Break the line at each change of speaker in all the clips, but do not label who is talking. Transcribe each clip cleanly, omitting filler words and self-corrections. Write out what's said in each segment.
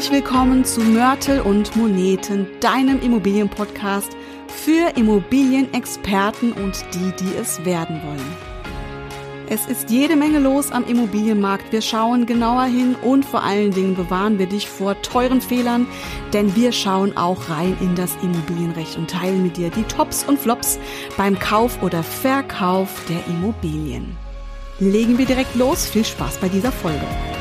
Herzlich willkommen zu Mörtel und Moneten, deinem Immobilienpodcast für Immobilienexperten und die es werden wollen. Es ist jede Menge los am Immobilienmarkt. Wir schauen genauer hin und vor allen Dingen bewahren wir dich vor teuren Fehlern, denn wir schauen auch rein in das Immobilienrecht und teilen mit dir die Tops und Flops beim Kauf oder Verkauf der Immobilien. Legen wir direkt los. Viel Spaß bei dieser Folge.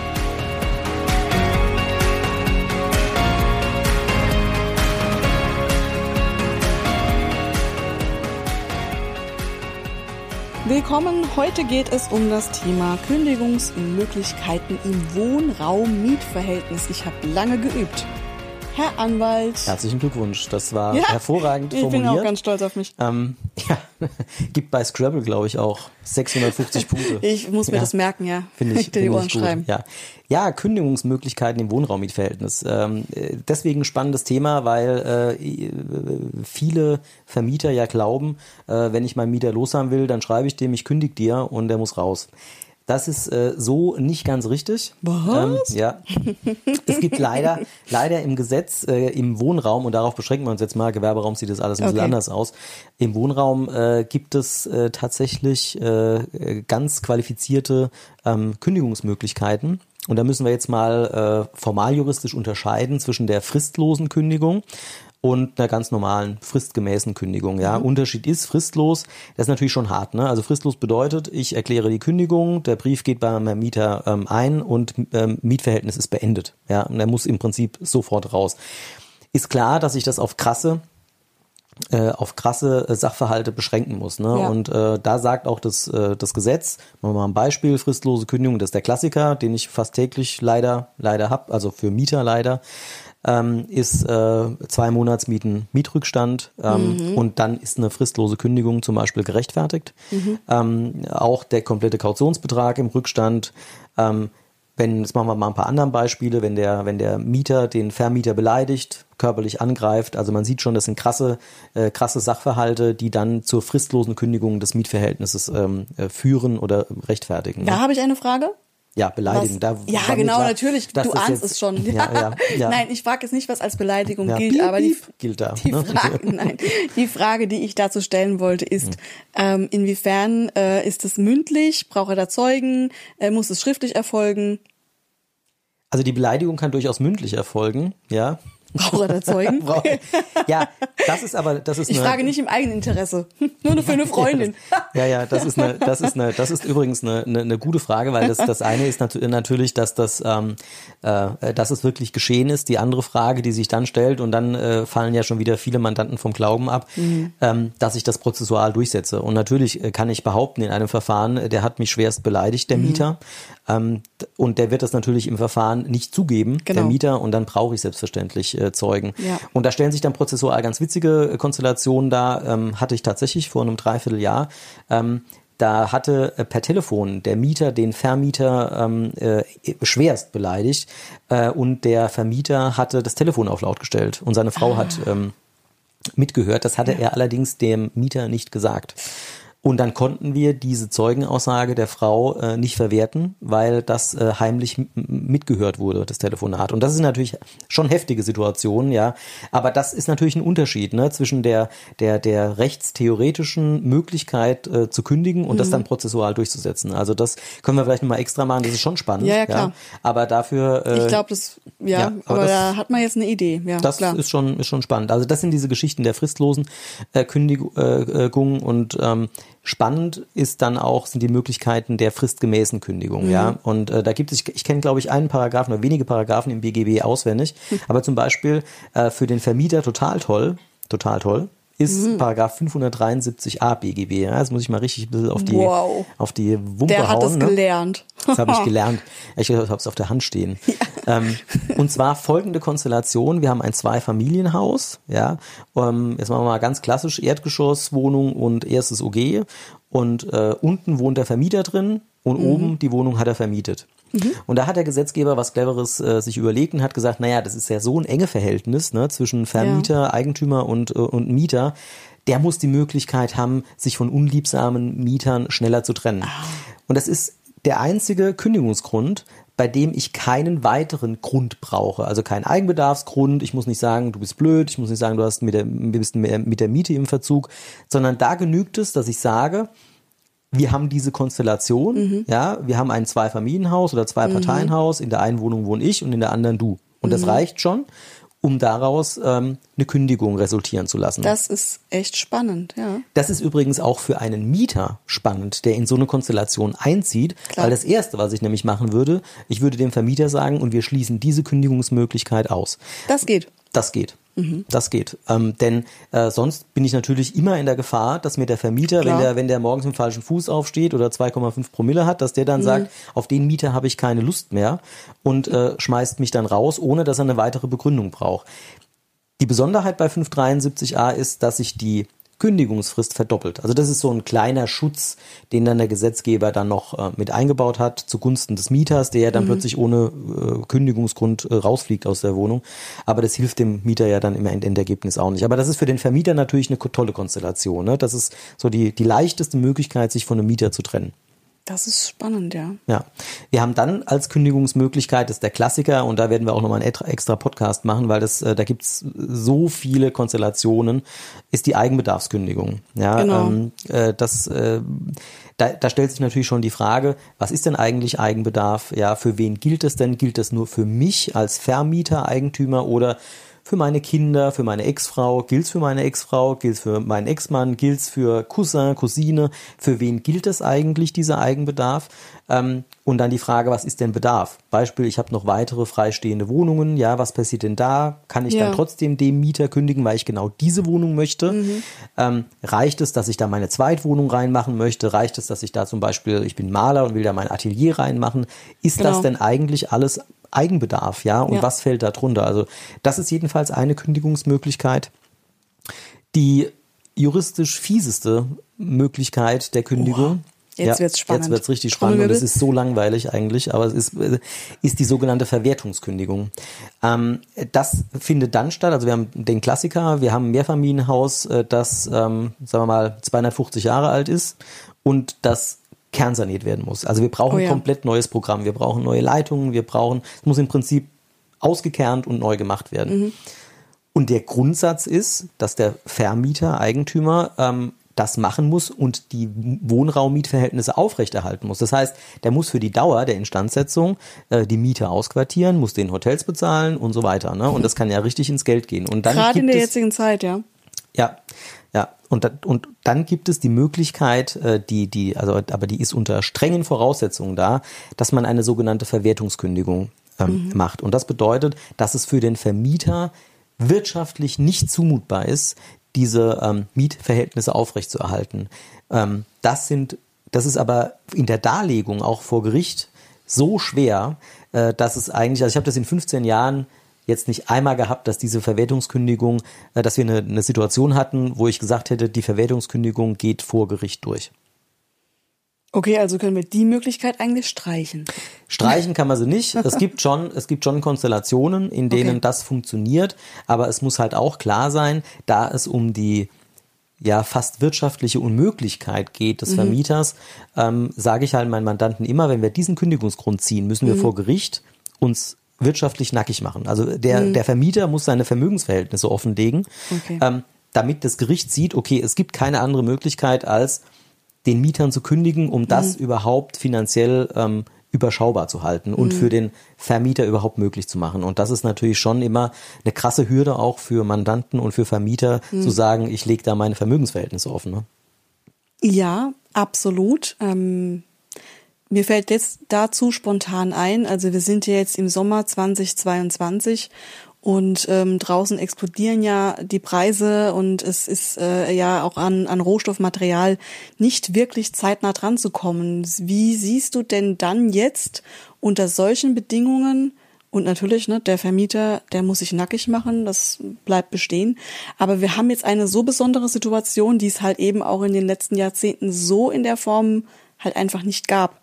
Willkommen, heute geht es um das Thema Kündigungsmöglichkeiten im Wohnraum-Mietverhältnis. Ich habe lange geübt. Herr Anwalt.
Herzlichen Glückwunsch, das war hervorragend formuliert.
Ich bin auch ganz stolz auf mich.
Gibt bei Scrabble, glaube ich, auch 650 Punkte.
Ich muss mir das merken, ja.
Finde ich
die Ohren
gut.
schreiben.
Ja, Kündigungsmöglichkeiten im Wohnraummietverhältnis. Deswegen ein spannendes Thema, weil viele Vermieter ja glauben, wenn ich meinen Mieter loshaben will, dann schreibe ich dem, ich kündige dir und der muss raus. Das ist so nicht ganz richtig.
Was?
Ja. Es gibt leider im Gesetz, im Wohnraum, und darauf beschränken wir uns jetzt mal, Gewerberaum sieht das alles ein bisschen anders aus. Im Wohnraum gibt es tatsächlich ganz qualifizierte Kündigungsmöglichkeiten. Und da müssen wir jetzt mal formaljuristisch unterscheiden zwischen der fristlosen Kündigung und einer ganz normalen, fristgemäßen Kündigung. Ja, Unterschied ist fristlos, das ist natürlich schon hart, ne? Also fristlos bedeutet, ich erkläre die Kündigung, der Brief geht bei meinem Mieter ein und Mietverhältnis ist beendet. Ja, und er muss im Prinzip sofort raus. Ist klar, dass ich das auf krasse Sachverhalte beschränken muss. Ne? Ja. Und da sagt auch das Gesetz, machen wir mal ein Beispiel, fristlose Kündigung, das ist der Klassiker, den ich fast täglich leider habe, also für Mieter leider, ist 2 Monatsmieten Mietrückstand und dann ist eine fristlose Kündigung zum Beispiel gerechtfertigt. Auch der komplette Kautionsbetrag im Rückstand. Jetzt machen wir mal ein paar andere Beispiele, wenn der Mieter den Vermieter beleidigt, körperlich angreift, also man sieht schon, das sind krasse Sachverhalte, die dann zur fristlosen Kündigung des Mietverhältnisses führen oder rechtfertigen.
Da habe ich eine Frage.
Ja, beleidigen.
Genau, natürlich. Du ahnst es schon. Ja. Nein, ich frage jetzt nicht, was als Beleidigung gilt, aber
gilt da.
Die Frage, die ich dazu stellen wollte, ist, inwiefern ist es mündlich? Braucht er da Zeugen? Muss es schriftlich erfolgen?
Also die Beleidigung kann durchaus mündlich erfolgen, ja.
Braucht er da Zeugen?
Ja, das ist
ich frage nicht im eigenen Interesse, nur für eine Freundin.
Das ist übrigens eine gute Frage, weil das eine ist natürlich, dass es wirklich geschehen ist. Die andere Frage, die sich dann stellt, und dann fallen ja schon wieder viele Mandanten vom Glauben ab, dass ich das prozessual durchsetze. Und natürlich kann ich behaupten in einem Verfahren, der hat mich schwerst beleidigt, der Mieter. Und der wird das natürlich im Verfahren nicht zugeben, der Mieter, und dann brauche ich selbstverständlich Zeugen. Ja. Und da stellen sich dann prozessual ganz witzige Konstellationen dar, hatte ich tatsächlich vor einem Dreivierteljahr. Da hatte per Telefon der Mieter den Vermieter schwerst beleidigt und der Vermieter hatte das Telefon auf laut gestellt und seine Frau hat mitgehört. Das hatte er allerdings dem Mieter nicht gesagt. Und dann konnten wir diese Zeugenaussage der Frau nicht verwerten, weil das heimlich mitgehört wurde, das Telefonat. Und das ist natürlich schon heftige Situation, ja. Aber das ist natürlich ein Unterschied, ne, zwischen der rechtstheoretischen Möglichkeit zu kündigen und das dann prozessual durchzusetzen. Also das können wir vielleicht nochmal extra machen. Das ist schon spannend. Ja, klar. Ja. Aber dafür.
Ich glaube, aber da hat man jetzt eine Idee. Ja,
das klar. Ist schon spannend. Also das sind diese Geschichten der fristlosen Kündigung und spannend sind die Möglichkeiten der fristgemäßen Kündigung, ja. Und da gibt es, ich kenne, glaube ich, einen Paragraphen oder wenige Paragraphen im BGB auswendig, aber zum Beispiel für den Vermieter total toll, ist Paragraph 573a BGB. Ja, das muss ich mal richtig ein bisschen auf die Wumpe
Der hat
hauen.
Das gelernt.
Das habe ich gelernt. Ich habe es auf der Hand stehen. Ja. Und zwar folgende Konstellation. Wir haben ein Zweifamilienhaus. Ja, jetzt machen wir mal ganz klassisch Erdgeschosswohnung und erstes OG. Und unten wohnt der Vermieter drin und oben die Wohnung hat er vermietet. Und da hat der Gesetzgeber was Cleveres sich überlegt und hat gesagt, naja, das ist ja so ein enge Verhältnis, ne, zwischen Vermieter, Eigentümer und Mieter. Der muss die Möglichkeit haben, sich von unliebsamen Mietern schneller zu trennen. Und das ist der einzige Kündigungsgrund, bei dem ich keinen weiteren Grund brauche. Also keinen Eigenbedarfsgrund. Ich muss nicht sagen, du bist blöd. Ich muss nicht sagen, du bist mit der Miete im Verzug. Sondern da genügt es, dass ich sage, wir haben diese Konstellation. Ja, wir haben ein Zweifamilienhaus oder Zwei-Parteien-Haus. In der einen Wohnung wohne ich und in der anderen du. Und das reicht schon, um daraus eine Kündigung resultieren zu lassen.
Das ist echt spannend, ja.
Das ist übrigens auch für einen Mieter spannend, der in so eine Konstellation einzieht.
Klar.
Weil das Erste, was ich nämlich machen würde, ich würde dem Vermieter sagen, und wir schließen diese Kündigungsmöglichkeit aus.
Das geht.
Das geht. Das geht. Denn sonst bin ich natürlich immer in der Gefahr, dass mir der Vermieter, wenn der morgens mit dem falschen Fuß aufsteht oder 2,5 Promille hat, dass der dann sagt, auf den Mieter habe ich keine Lust mehr und schmeißt mich dann raus, ohne dass er eine weitere Begründung braucht. Die Besonderheit bei 573a ist, dass sich die Kündigungsfrist verdoppelt. Also das ist so ein kleiner Schutz, den dann der Gesetzgeber dann noch mit eingebaut hat zugunsten des Mieters, der ja dann plötzlich ohne Kündigungsgrund rausfliegt aus der Wohnung. Aber das hilft dem Mieter ja dann im Endergebnis auch nicht. Aber das ist für den Vermieter natürlich eine tolle Konstellation. Ne? Das ist so die leichteste Möglichkeit, sich von einem Mieter zu trennen.
Das ist spannend, ja.
Ja, wir haben dann als Kündigungsmöglichkeit, das ist der Klassiker, und da werden wir auch nochmal einen extra Podcast machen, weil da gibt's so viele Konstellationen, ist die Eigenbedarfskündigung. Ja,
genau.
Da stellt sich natürlich schon die Frage, was ist denn eigentlich Eigenbedarf? Ja, für wen gilt es denn? Gilt es nur für mich als Vermieter, Eigentümer oder für meine Kinder, für meine Ex-Frau, gilt's für meine Ex-Frau, gilt's für meinen Ex-Mann, gilt's für Cousin, Cousine, für wen gilt es eigentlich, dieser Eigenbedarf? Und dann die Frage, was ist denn Bedarf? Beispiel, ich habe noch weitere freistehende Wohnungen, ja, was passiert denn da? Kann ich dann trotzdem dem Mieter kündigen, weil ich genau diese Wohnung möchte? Reicht es, dass ich da meine Zweitwohnung reinmachen möchte? Reicht es, dass ich da zum Beispiel, ich bin Maler und will da mein Atelier reinmachen? Ist das denn eigentlich alles Eigenbedarf, ja? Und was fällt da drunter? Also das ist jedenfalls eine Kündigungsmöglichkeit. Die juristisch fieseste Möglichkeit der Kündigung.
Jetzt wird's spannend.
Jetzt wird's richtig spannend und es ist so langweilig eigentlich, aber es ist die sogenannte Verwertungskündigung. Das findet dann statt, also wir haben den Klassiker, wir haben ein Mehrfamilienhaus, das, sagen wir mal, 250 Jahre alt ist und das kernsaniert werden muss. Also wir brauchen ein komplett neues Programm, wir brauchen neue Leitungen, es muss im Prinzip ausgekernt und neu gemacht werden. Und der Grundsatz ist, dass der Vermieter, Eigentümer das machen muss und die Wohnraummietverhältnisse aufrechterhalten muss. Das heißt, der muss für die Dauer der Instandsetzung die Miete ausquartieren, muss den Hotels bezahlen und so weiter. Ne? Und das kann ja richtig ins Geld gehen. Und dann
gerade in der jetzigen Zeit, ja.
Ja. Und dann gibt es die Möglichkeit, aber die ist unter strengen Voraussetzungen da, dass man eine sogenannte Verwertungskündigung macht. Und das bedeutet, dass es für den Vermieter wirtschaftlich nicht zumutbar ist, diese Mietverhältnisse aufrechtzuerhalten. Das ist aber in der Darlegung auch vor Gericht so schwer, dass es eigentlich, also ich habe das in 15 Jahren jetzt nicht einmal gehabt, dass diese Verwertungskündigung, dass wir eine Situation hatten, wo ich gesagt hätte, die Verwertungskündigung geht vor Gericht durch.
Okay, also können wir die Möglichkeit eigentlich streichen.
Streichen kann man sie nicht. Es gibt schon Konstellationen, in denen das funktioniert, aber es muss halt auch klar sein, da es um die fast wirtschaftliche Unmöglichkeit geht des Vermieters, sage ich halt meinen Mandanten immer, wenn wir diesen Kündigungsgrund ziehen, müssen wir vor Gericht uns wirtschaftlich nackig machen. Also der Vermieter muss seine Vermögensverhältnisse offenlegen, damit das Gericht sieht, okay, es gibt keine andere Möglichkeit, als den Mietern zu kündigen, um das überhaupt finanziell überschaubar zu halten und für den Vermieter überhaupt möglich zu machen. Und das ist natürlich schon immer eine krasse Hürde auch für Mandanten und für Vermieter, zu sagen, ich lege da meine Vermögensverhältnisse offen. Ne? Ja,
absolut. Mir fällt jetzt dazu spontan ein, also wir sind ja jetzt im Sommer 2022 und draußen explodieren ja die Preise und es ist auch an Rohstoffmaterial nicht wirklich zeitnah dran zu kommen. Wie siehst du denn dann jetzt unter solchen Bedingungen, und natürlich, ne, der Vermieter, der muss sich nackig machen, das bleibt bestehen, aber wir haben jetzt eine so besondere Situation, die es halt eben auch in den letzten Jahrzehnten so in der Form halt einfach nicht gab.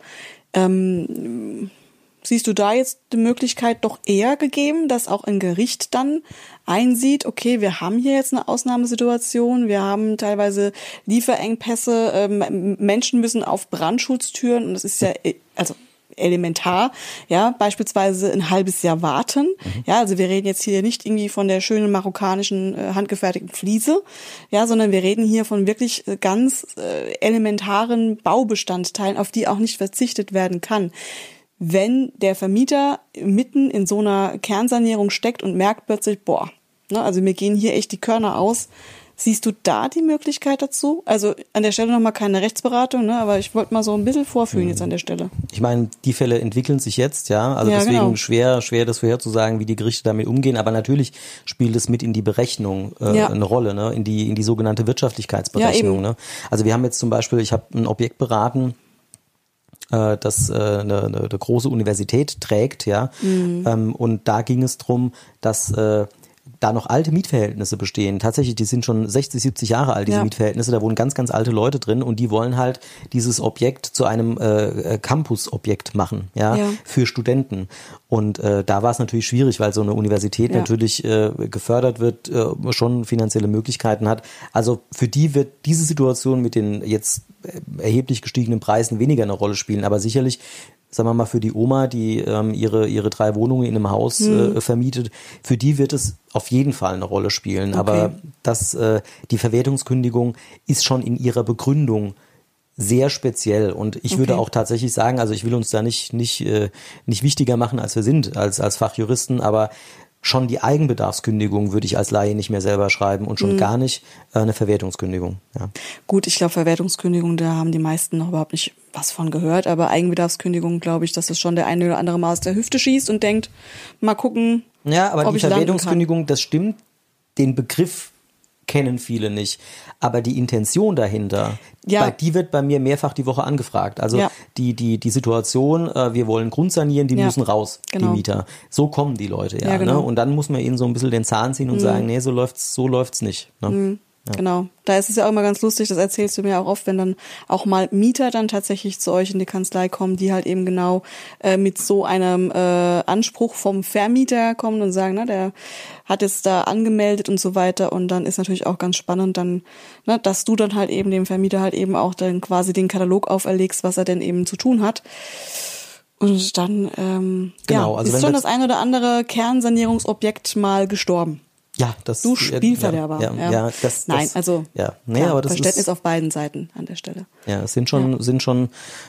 Siehst du da jetzt die Möglichkeit doch eher gegeben, dass auch ein Gericht dann einsieht, okay, wir haben hier jetzt eine Ausnahmesituation, wir haben teilweise Lieferengpässe, Menschen müssen auf Brandschutztüren und das ist ja, also elementar, ja, beispielsweise ein halbes Jahr warten, ja, also wir reden jetzt hier nicht irgendwie von der schönen marokkanischen handgefertigten Fliese, ja, sondern wir reden hier von wirklich ganz elementaren Baubestandteilen, auf die auch nicht verzichtet werden kann. Wenn der Vermieter mitten in so einer Kernsanierung steckt und merkt plötzlich, also mir gehen hier echt die Körner aus. Siehst du da die Möglichkeit dazu? Also an der Stelle nochmal keine Rechtsberatung, ne? Aber ich wollte mal so ein bisschen vorfühlen jetzt an der Stelle.
Ich meine, die Fälle entwickeln sich jetzt, ja. Also deswegen genau. schwer das vorherzusagen, wie die Gerichte damit umgehen. Aber natürlich spielt es mit in die Berechnung eine Rolle, ne? In die sogenannte Wirtschaftlichkeitsberechnung. Ne? Also wir haben jetzt zum Beispiel, ich habe ein Objekt beraten, das eine große Universität trägt, ja. Und da ging es drum, dass da noch alte Mietverhältnisse bestehen. Tatsächlich, die sind schon 60, 70 Jahre alt, diese Mietverhältnisse. Da wohnen ganz, ganz alte Leute drin und die wollen halt dieses Objekt zu einem Campus-Objekt machen, für Studenten. Und da war es natürlich schwierig, weil so eine Universität natürlich gefördert wird, schon finanzielle Möglichkeiten hat. Also für die wird diese Situation mit den jetzt erheblich gestiegenen Preisen weniger eine Rolle spielen. Aber sicherlich, sagen wir mal, für die Oma, die ihre 3 Wohnungen in einem Haus vermietet, für die wird es auf jeden Fall eine Rolle spielen. Okay. Aber die Verwertungskündigung ist schon in ihrer Begründung sehr speziell. Und ich würde auch tatsächlich sagen, also ich will uns da nicht wichtiger machen, als wir sind, als Fachjuristen, aber schon die Eigenbedarfskündigung würde ich als Laie nicht mehr selber schreiben und schon gar nicht eine Verwertungskündigung. Ja.
Gut, ich glaube, Verwertungskündigung, da haben die meisten noch überhaupt nicht was von gehört, aber Eigenbedarfskündigung, glaube ich, dass es schon der eine oder andere mal aus der Hüfte schießt und denkt, mal gucken,
aber
ob
die Verwertungskündigung, das stimmt, den Begriff kennen viele nicht. Aber die Intention dahinter, die wird bei mir mehrfach die Woche angefragt. Also die Situation, wir wollen Grund sanieren, die müssen raus, die Mieter. So kommen die Leute, genau. Ne? Und dann muss man ihnen so ein bisschen den Zahn ziehen und sagen, nee, so läuft's nicht. Ne?
Ja. Genau, da ist es ja auch immer ganz lustig, das erzählst du mir auch oft, wenn dann auch mal Mieter dann tatsächlich zu euch in die Kanzlei kommen, die halt eben genau mit so einem Anspruch vom Vermieter kommen und sagen, der hat es da angemeldet und so weiter, und dann ist natürlich auch ganz spannend dann, dass du dann halt eben dem Vermieter halt eben auch dann quasi den Katalog auferlegst, was er denn eben zu tun hat. Und dann
also
ist schon das ein oder andere Kernsanierungsobjekt mal gestorben.
Ja, das
du Spielverderber.
Aber das
Verständnis
ist
auf beiden Seiten an der Stelle.
Ja, es sind schon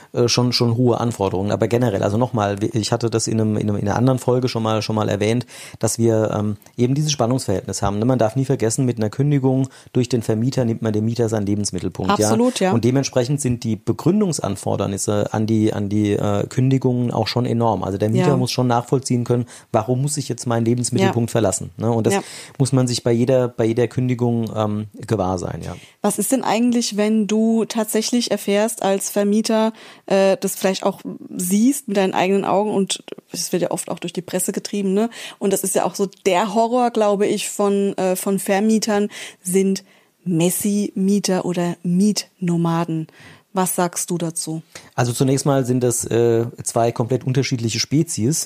hohe Anforderungen, aber generell, also nochmal, ich hatte das in einer anderen Folge schon mal erwähnt, dass wir eben dieses Spannungsverhältnis haben. Man darf nie vergessen, mit einer Kündigung durch den Vermieter nimmt man dem Mieter seinen Lebensmittelpunkt.
Absolut, ja.
Und dementsprechend sind die Begründungsanfordernisse an die Kündigungen auch schon enorm. Also der Mieter muss schon nachvollziehen können, warum muss ich jetzt meinen Lebensmittelpunkt verlassen? Ne? Und das muss man sich bei jeder Kündigung gewahr sein. Ja.
Was ist denn eigentlich, wenn du tatsächlich erfährst als Vermieter, das vielleicht auch siehst mit deinen eigenen Augen, und es wird ja oft auch durch die Presse getrieben, ne? Und das ist ja auch so der Horror, glaube ich, von Vermietern, sind Messi-Mieter oder Mietnomaden. Was sagst du dazu?
Also zunächst mal sind das 2 komplett unterschiedliche Spezies.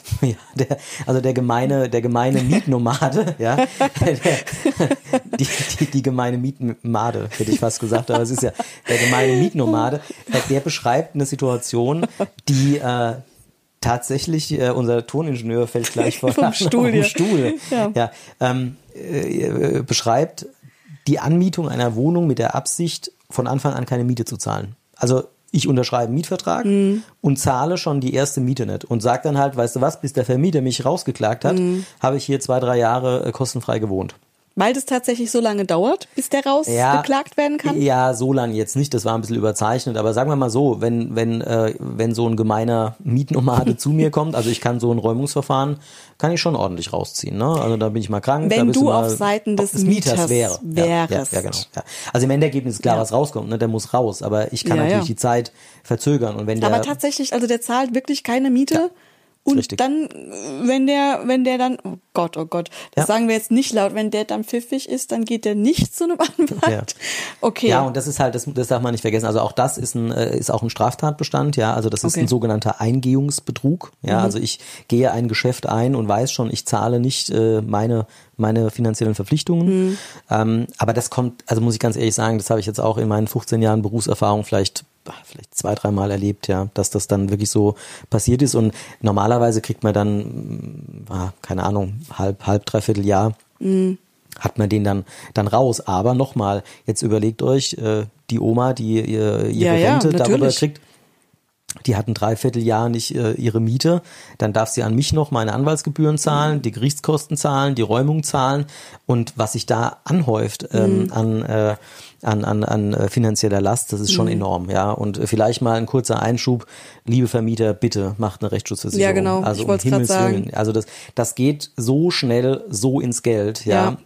Der gemeine Mietnomade, die gemeine Mietmade, hätte ich fast gesagt, aber es ist ja der gemeine Mietnomade. Der beschreibt eine Situation, die tatsächlich, unser Toningenieur fällt gleich vom Stuhl. Beschreibt die Anmietung einer Wohnung mit der Absicht, von Anfang an keine Miete zu zahlen. Also ich unterschreibe einen Mietvertrag und zahle schon die erste Miete nicht und sage dann halt, weißt du was, bis der Vermieter mich rausgeklagt hat, habe ich hier 2-3 Jahre kostenfrei gewohnt.
Weil das tatsächlich so lange dauert, bis der rausgeklagt werden kann?
Ja, so lange jetzt nicht, das war ein bisschen überzeichnet, aber sagen wir mal so, wenn so ein gemeiner Mietnomade zu mir kommt, also ich kann so ein Räumungsverfahren, kann ich schon ordentlich rausziehen, ne? Also da bin ich mal krank.
Wenn du auf Seiten des Mieters wärst.
Ja, genau. Ja. Also im Endergebnis ist klar, was rauskommt, ne? Der muss raus, aber ich kann natürlich die Zeit verzögern. Und wenn
aber tatsächlich, also der zahlt wirklich keine Miete? Ja. Und richtig. Dann, wenn der dann, oh Gott, das sagen wir jetzt nicht laut, wenn der dann pfiffig ist, dann geht der nicht zu einem Anwalt. Ja. Okay.
Ja, und das ist halt, das darf man nicht vergessen. Also auch das ist auch ein Straftatbestand, ja. Also das ist ein sogenannter Eingehungsbetrug. Ja, also ich gehe ein Geschäft ein und weiß schon, ich zahle nicht meine finanziellen Verpflichtungen. Aber das kommt, also muss ich ganz ehrlich sagen, das habe ich jetzt auch in meinen 15 Jahren Berufserfahrung vielleicht vielleicht 2-3 Mal erlebt, ja, dass das dann wirklich so passiert ist. Und normalerweise kriegt man dann, keine Ahnung, dreiviertel Jahr, hat man den dann raus. Aber nochmal, jetzt überlegt euch, die Oma, die ihre Rente darüber kriegt, die hat ein Dreivierteljahr nicht ihre Miete, dann darf sie an mich noch meine Anwaltsgebühren zahlen, die Gerichtskosten zahlen, die Räumung zahlen, und was sich da anhäuft an finanzieller Last, das ist schon enorm, ja. Und vielleicht mal ein kurzer Einschub, liebe Vermieter, bitte macht eine Rechtsschutzversicherung.
Ja, genau.
Also
ich wollte es gerade sagen.
Also das geht so schnell so ins Geld, ja.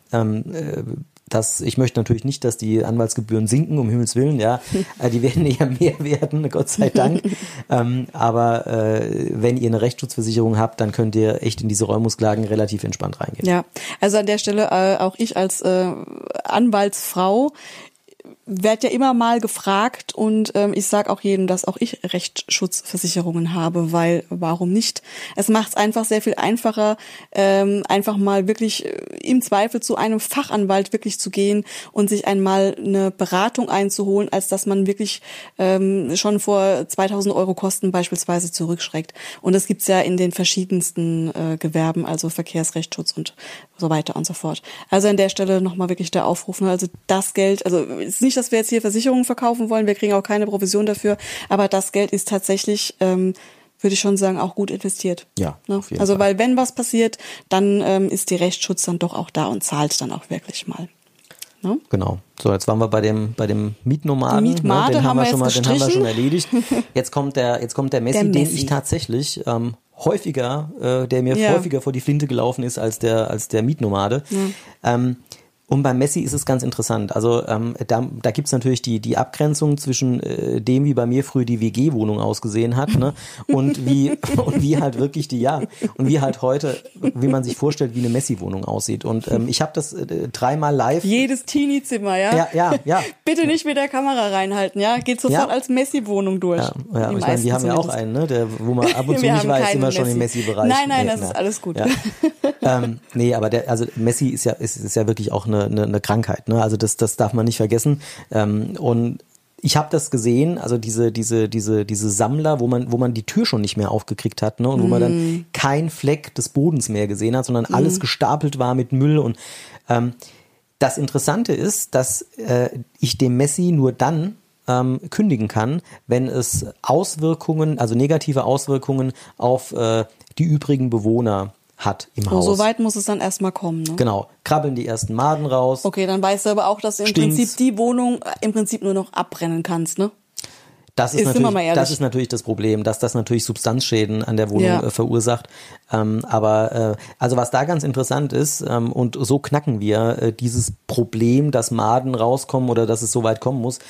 Ich möchte natürlich nicht, dass die Anwaltsgebühren sinken, um Himmels Willen, ja. Die werden eher mehr werden, Gott sei Dank. Aber wenn ihr eine Rechtsschutzversicherung habt, dann könnt ihr echt in diese Räumungsklagen relativ entspannt reingehen.
Ja, also an der Stelle auch ich als Anwaltsfrau werd ja immer mal gefragt, und ich sage auch jedem, dass auch ich Rechtsschutzversicherungen habe, weil warum nicht? Es macht es einfach sehr viel einfacher, einfach mal wirklich im Zweifel zu einem Fachanwalt wirklich zu gehen und sich einmal eine Beratung einzuholen, als dass man wirklich schon vor 2000 Euro Kosten beispielsweise zurückschreckt. Und das gibt's ja in den verschiedensten Gewerben, also Verkehrsrechtsschutz und so weiter und so fort. Also an der Stelle nochmal wirklich der Aufruf, also das Geld, also es ist nicht, dass wir jetzt hier Versicherungen verkaufen wollen, wir kriegen auch keine Provision dafür, aber das Geld ist tatsächlich, würde ich schon sagen, auch gut investiert.
Ja, auf jeden
also
Fall.
weil wenn was passiert, dann ist die Rechtsschutz dann doch auch da und zahlt dann auch wirklich mal. Ne?
Genau. So, jetzt waren wir bei dem Mietnomaden.
Die Mietmade
den haben wir
gestrichen.
schon erledigt. Jetzt kommt der Messi, den ich tatsächlich häufiger vor die Flinte gelaufen ist als der Mietnomade. Ja. Und beim Messi ist es ganz interessant. Also da gibt's natürlich die Abgrenzung zwischen dem, wie bei mir früher die WG-Wohnung ausgesehen hat, ne? und wie halt wirklich und wie halt heute, wie man sich vorstellt, wie eine Messi-Wohnung aussieht. Und ich habe das 3-mal live.
Jedes Teenie-Zimmer, ja?
Ja.
Bitte nicht mit der Kamera reinhalten, ja? Geht sofort als Messi-Wohnung durch.
Ja, ich meine, die haben ja auch einen, ne? Wo man ab und zu nicht weiß, immer schon im Messi-Bereich.
Nein, das ist alles gut.
Ja. Nee, aber Messi ist ja wirklich auch eine Krankheit, ne? Also das darf man nicht vergessen. Und ich habe das gesehen, also diese Sammler, wo man die Tür schon nicht mehr aufgekriegt hat, ne? Und wo man dann kein Fleck des Bodens mehr gesehen hat, sondern alles gestapelt war mit Müll. Und das Interessante ist, dass ich dem Messi nur dann kündigen kann, wenn es Auswirkungen, also negative Auswirkungen auf die übrigen Bewohner hat im Haus.
So weit muss es dann erstmal kommen, ne?
Genau. Krabbeln die ersten Maden raus.
Okay, dann weißt du aber auch, dass du im Prinzip die Wohnung nur noch abbrennen kannst, ne?
Das ist natürlich das Problem, dass das natürlich Substanzschäden an der Wohnung verursacht. Aber was da ganz interessant ist, und so knacken wir dieses Problem, dass Maden rauskommen oder dass es so weit kommen muss.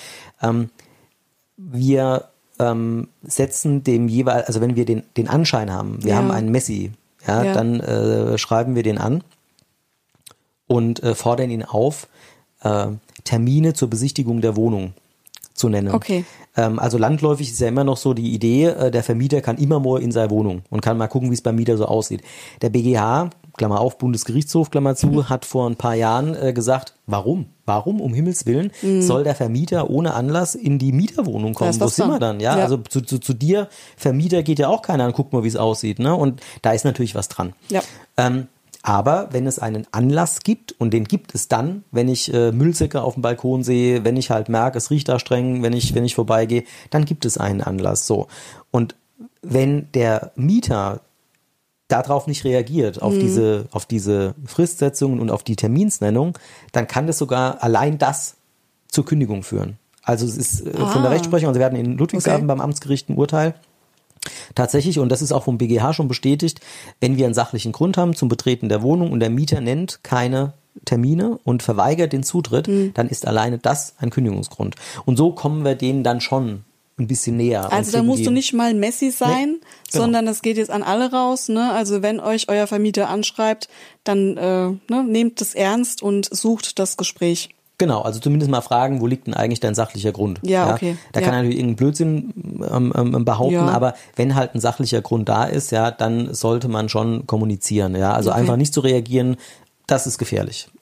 Wir setzen dem jeweils, also wenn wir den Anschein haben, wir haben einen Messi, dann schreiben wir den an und fordern ihn auf, Termine zur Besichtigung der Wohnung zu nennen.
Okay.
Also landläufig ist ja immer noch so die Idee, der Vermieter kann immer mal in seine Wohnung und kann mal gucken, wie es beim Mieter so aussieht. Der BGH, Klammer auf, Bundesgerichtshof, Klammer zu, hat vor ein paar Jahren gesagt, warum? Warum, um Himmels Willen, soll der Vermieter ohne Anlass in die Mieterwohnung kommen? Wo sind wir dann? Ja, also zu dir, Vermieter, geht ja auch keiner an, guck mal, wie es aussieht, ne? Und da ist natürlich was dran.
Ja.
Aber wenn es einen Anlass gibt, und den gibt es dann, wenn ich Müllsäcke auf dem Balkon sehe, wenn ich halt merke, es riecht da streng, wenn ich vorbeigehe, dann gibt es einen Anlass. So. Und wenn der Mieter darauf nicht reagiert, auf diese Fristsetzungen und auf die Terminsnennung, dann kann das sogar allein das zur Kündigung führen. Also es ist von der Rechtsprechung, also wir hatten in Ludwigshafen beim Amtsgericht ein Urteil, tatsächlich, und das ist auch vom BGH schon bestätigt, wenn wir einen sachlichen Grund haben zum Betreten der Wohnung und der Mieter nennt keine Termine und verweigert den Zutritt, dann ist alleine das ein Kündigungsgrund. Und so kommen wir denen dann schon ein bisschen näher.
Also da musst du nicht mal Messi sein, sondern das geht jetzt an alle raus, ne? Also wenn euch euer Vermieter anschreibt, dann nehmt es ernst und sucht das Gespräch.
Genau, also zumindest mal fragen, wo liegt denn eigentlich dein sachlicher Grund?
Ja, okay.
Da kann natürlich irgendein Blödsinn behaupten, aber wenn halt ein sachlicher Grund da ist, dann sollte man schon kommunizieren. Ja, also einfach nicht zu reagieren, das ist gefährlich.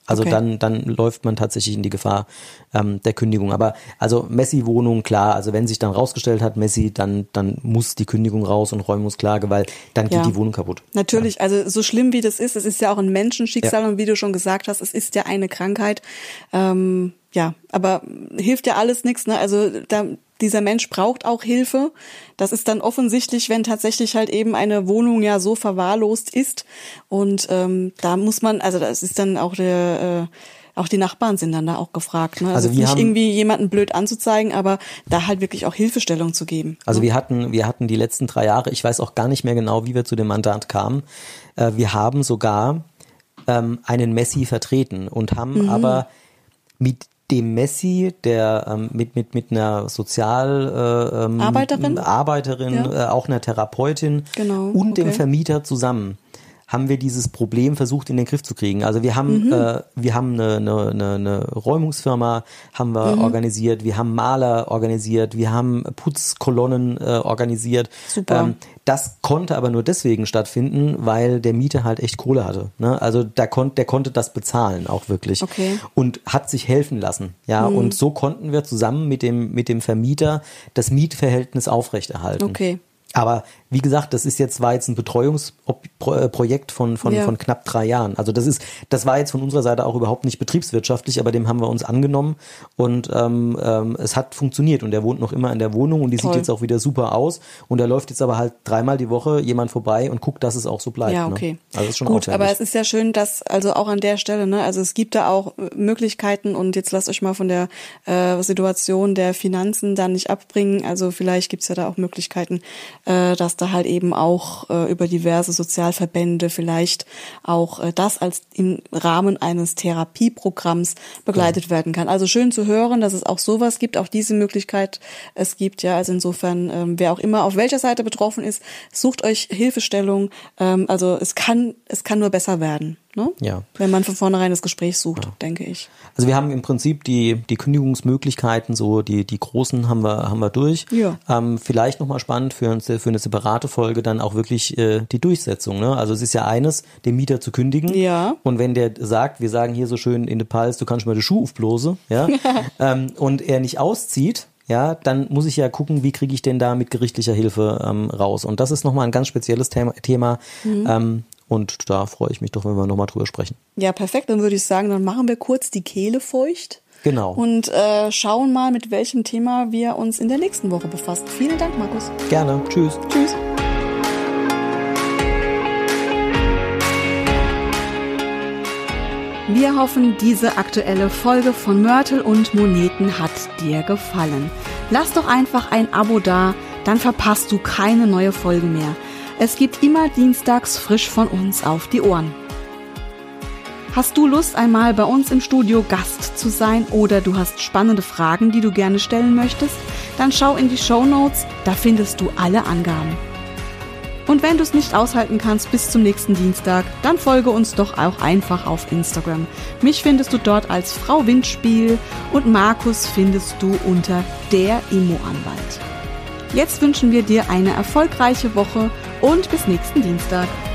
Also
Okay.
dann läuft man tatsächlich in die Gefahr der Kündigung. Aber also Messi-Wohnung, klar, also wenn sich dann rausgestellt hat, Messi, dann muss die Kündigung raus und Räumungsklage, weil dann geht
Ja.
die Wohnung kaputt.
Natürlich, also so schlimm wie das ist, es ist ja auch ein Menschenschicksal und wie du schon gesagt hast, es ist ja eine Krankheit. Ja, aber hilft ja alles nichts, ne? Also dieser Mensch braucht auch Hilfe. Das ist dann offensichtlich, wenn tatsächlich halt eben eine Wohnung ja so verwahrlost ist. Und da muss man, also das ist dann auch auch die Nachbarn sind dann da auch gefragt, ne?
Also wir
nicht
haben-
irgendwie jemanden blöd anzuzeigen, aber da halt wirklich auch Hilfestellung zu geben.
Also wir hatten die letzten 3 Jahre, ich weiß auch gar nicht mehr genau, wie wir zu dem Mandat kamen. Wir haben sogar einen Messi vertreten und haben aber mit dem Messi, der mit einer
Arbeiterin?
Arbeiterin,
Ja.
auch einer Therapeutin
Genau,
und dem
okay.
Vermieter zusammen haben wir dieses Problem versucht in den Griff zu kriegen. Also wir haben eine Räumungsfirma haben wir organisiert, wir haben Maler organisiert, wir haben Putzkolonnen organisiert.
Super.
Das konnte aber nur deswegen stattfinden, weil der Mieter halt echt Kohle hatte. Ne? Also der konnte das bezahlen auch wirklich.
Okay.
Und hat sich helfen lassen. Ja, und so konnten wir zusammen mit dem Vermieter das Mietverhältnis aufrechterhalten.
Okay.
Aber wie gesagt, war jetzt ein Betreuungsprojekt von knapp 3 Jahren. Also das war jetzt von unserer Seite auch überhaupt nicht betriebswirtschaftlich, aber dem haben wir uns angenommen und es hat funktioniert und er wohnt noch immer in der Wohnung und die
Toll.
sieht jetzt auch wieder super aus und da läuft jetzt aber halt 3-mal die Woche jemand vorbei und guckt, dass es auch so bleibt.
Ja, okay.
Ne? Also das ist schon
gut,
aufwendig.
aber es ist ja schön, dass also auch an der Stelle, ne, also es gibt da auch Möglichkeiten und jetzt lasst euch mal von der Situation der Finanzen dann nicht abbringen. Also vielleicht gibt's ja da auch Möglichkeiten, dass da halt eben auch über diverse Sozialverbände vielleicht auch das als im Rahmen eines Therapieprogramms begleitet werden kann. Also schön zu hören, dass es auch sowas gibt, auch diese Möglichkeit es gibt. Ja, also insofern, wer auch immer auf welcher Seite betroffen ist, sucht euch Hilfestellung. Also es kann nur besser werden, ne?
Ja.
Wenn man von vornherein das Gespräch sucht, denke ich.
Also wir haben im Prinzip die Kündigungsmöglichkeiten, so die großen haben wir durch.
Ja.
Vielleicht nochmal spannend für eine separate Folge dann auch wirklich die Durchsetzung. Ne? Also es ist ja eines, den Mieter zu kündigen.
Ja.
Und wenn der sagt, wir sagen hier so schön in der Pals, du kannst mal die Schuhe aufblasen, ja, und er nicht auszieht, ja, dann muss ich ja gucken, wie kriege ich denn da mit gerichtlicher Hilfe raus. Und das ist nochmal ein ganz spezielles Thema. Und da freue ich mich doch, wenn wir nochmal drüber sprechen.
Ja, perfekt. Dann würde ich sagen, dann machen wir kurz die Kehle feucht.
Genau.
Und schauen mal, mit welchem Thema wir uns in der nächsten Woche befassen. Vielen Dank, Markus.
Gerne. Tschüss.
Tschüss. Wir hoffen, diese aktuelle Folge von Mörtel und Moneten hat dir gefallen. Lass doch einfach ein Abo da, dann verpasst du keine neue Folge mehr. Es gibt immer dienstags frisch von uns auf die Ohren. Hast du Lust, einmal bei uns im Studio Gast zu sein oder du hast spannende Fragen, die du gerne stellen möchtest? Dann schau in die Shownotes, da findest du alle Angaben. Und wenn du es nicht aushalten kannst bis zum nächsten Dienstag, dann folge uns doch auch einfach auf Instagram. Mich findest du dort als Frau Windspiel und Markus findest du unter der Immo-Anwalt. Jetzt wünschen wir dir eine erfolgreiche Woche und bis nächsten Dienstag.